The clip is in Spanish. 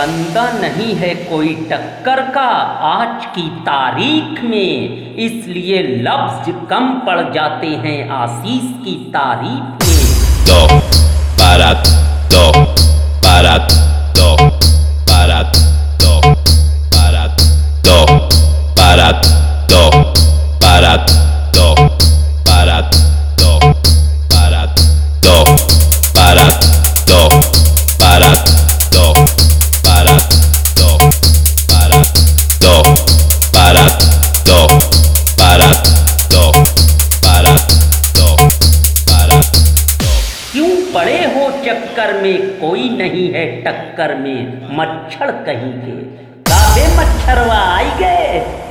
बंदा नहीं है कोई टक्कर का आज की तारीख में, इसलिए लफ्ज कम पड़ जाते हैं आशीष की तारीफ में। Do, para, do, para, do, para, do, para, do, para, do, para, do, para, do, para, do, para, do, para, do, para, do, para, do, para, do, para, do, para, do, para, do. क्यों पड़े हो चक्कर में, कोई नहीं है टक्कर में, मच्छर कहीं के। काबे मच्छरवा आई गए।